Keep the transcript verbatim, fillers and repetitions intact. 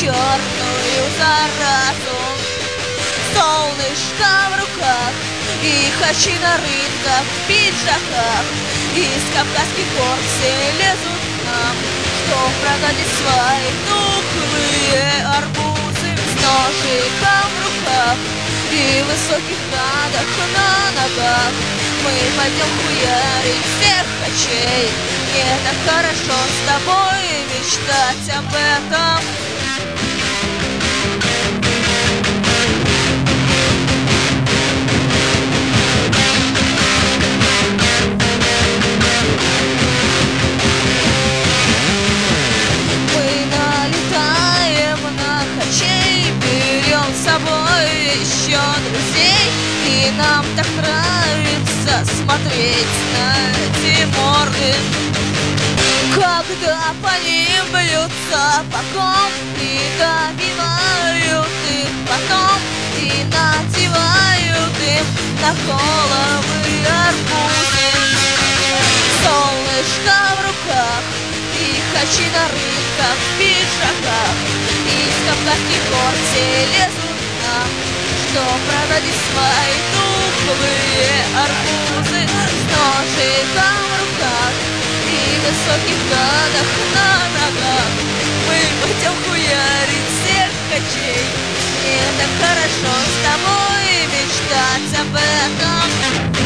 черную заразу. Солнышко в руках и хачи на рынках в пиджаках. Из Кавказских гор все лезут к нам, чтоб продать свои тухлые арбузы. С ножиком в руках и высоких надах на ногах мы пойдем хуярить всех хачей. Мне так хорошо с тобой мечтать об этом. Мы налетаем на хачей, берем с собой еще друзей. И нам так нравится смотреть на эти морды, когда по ним бьются боком и добивают их потом, и надевают им на головы арбузы. Солнышко в руках и хачи на рынках в пиджаках. Из Кавказских гор все лезут к нам, что продать свои тухлые арбузы. С ножиком в руках и высоких гадах на ногах мы пойдем хуярить всех хачей. Мне так хорошо с тобой мечтать об этом.